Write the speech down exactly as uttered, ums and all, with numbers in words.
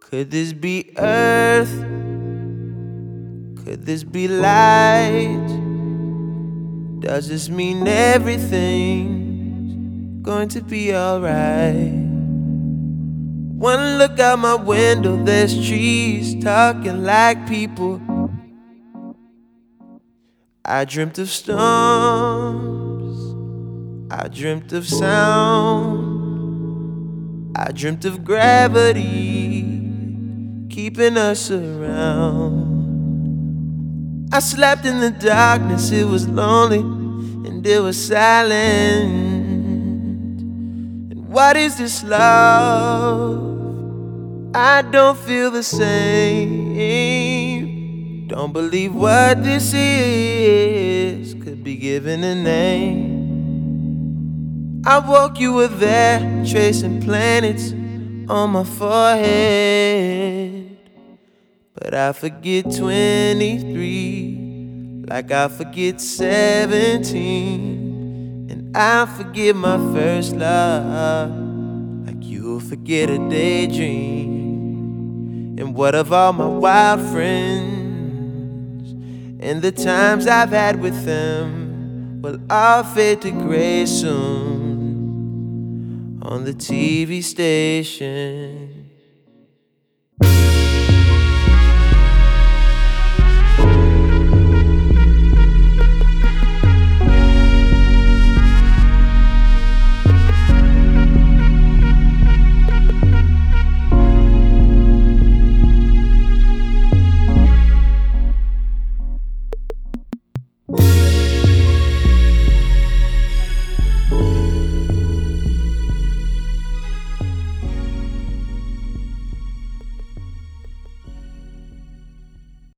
Could this be earth? Could this be light? Does this mean everything's going to be alright? One look out my window, there's trees talking like people. I dreamt of storms, I dreamt of sound, I dreamt of gravity keeping us around. I slept in the darkness, it was lonely and it was silent. And what is this love? I don't feel the same. Don't believe what this is could be given a name. I woke, you were there, tracing planets on my forehead. But I forget twenty-three, like I forget seventeen. And I forget my first love, like you'll forget a daydream. And what of all my wild friends, and the times I've had with them will all fade to gray soon on the T V station.